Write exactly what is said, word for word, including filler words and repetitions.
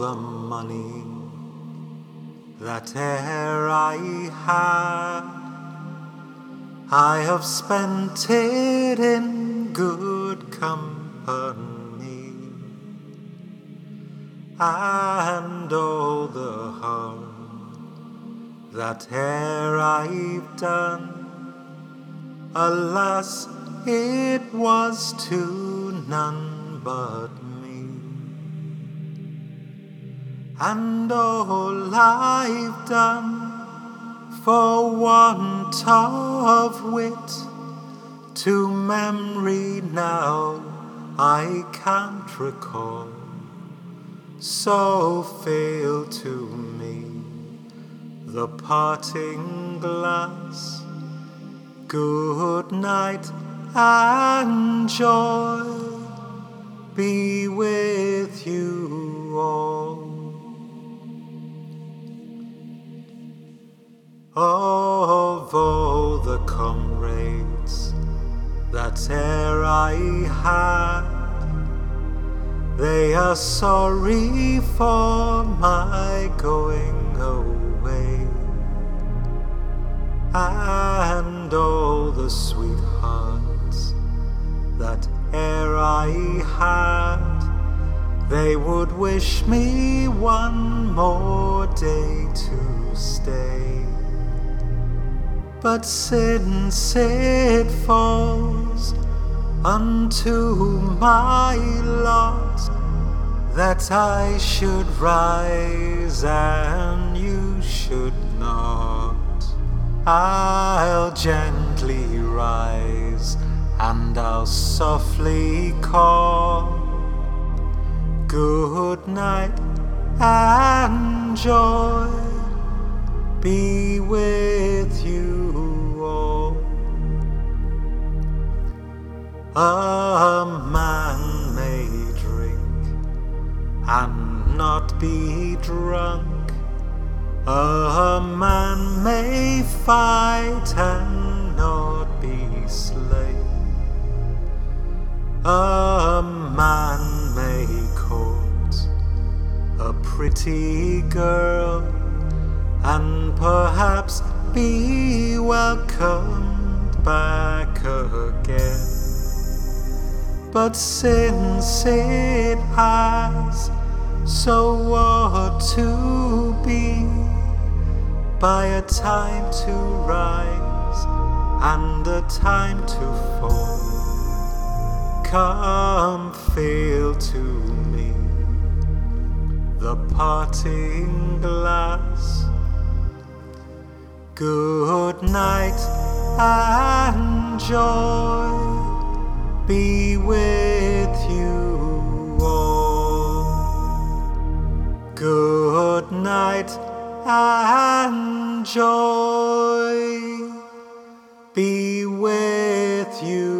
the money that e'er I had, I have spent it in good company, and all the harm that e'er I've done, alas, it was to none but me. And all I've done for want of wit, to memory now I can't recall, so fail to me the parting glass. Good night and joy be with you all. Of all the comrades that e'er I had, they are sorry for my going away, and all the sweethearts that e'er I had, they would wish me one more day to stay. But since it falls unto my lot that I should rise and you should not, I'll gently rise and I'll softly call, good night and joy be with you all. A man may drink and not be drunk, a man may fight and not be slain, a man may court a pretty girl and perhaps be welcomed back again. But since it has so ought to be, by a time to rise and a time to fall, come fill to me the parting glass. Good night and joy be with you all. Good night and joy be with you.